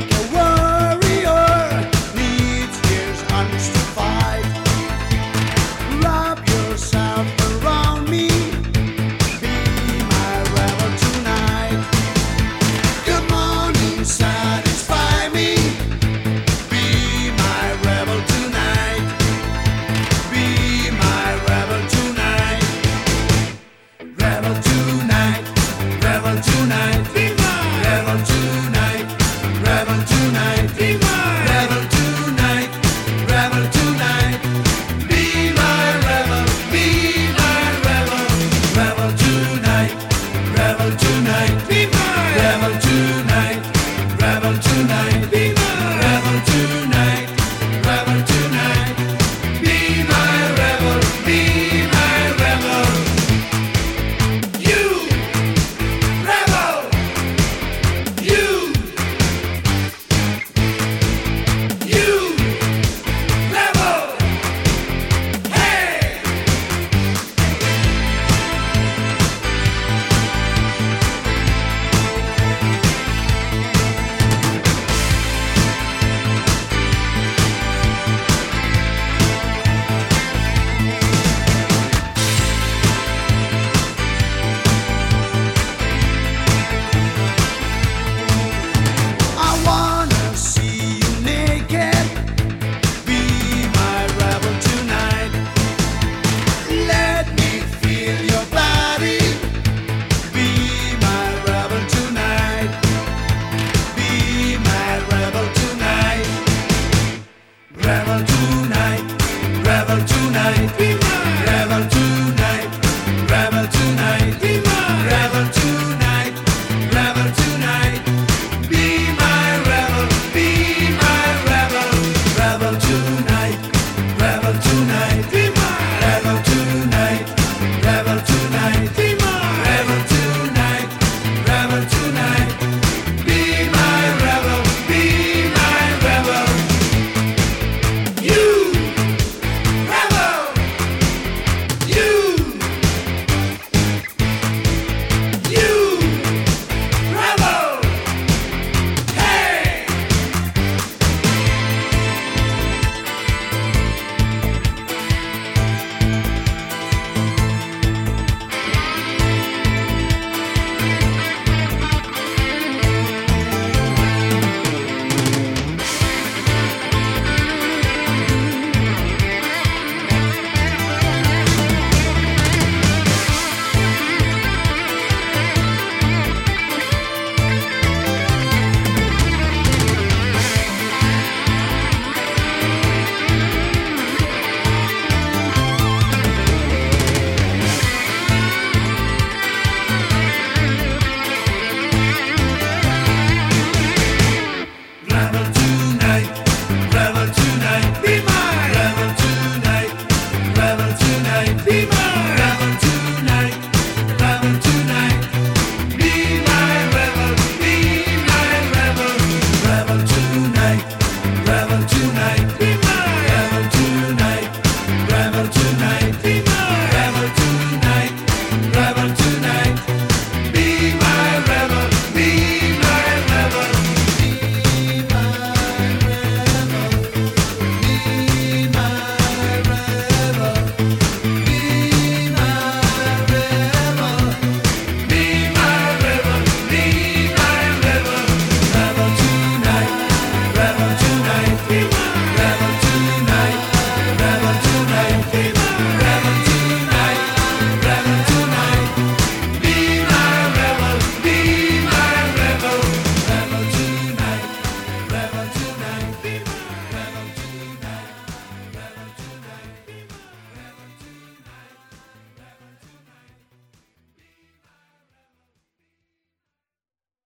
a warrior needs years hunts to fight. Wrap yourself around me, be my rebel tonight. Come on and satisfy me, be my rebel tonight. Be my rebel tonight. Rebel tonight, rebel tonight, be my rebel tonight, rebel tonight, be my rebel tonight, rebel tonight, be my rebel, rebel tonight, rebel tonight, be my rebel tonight, rebel tonight, be my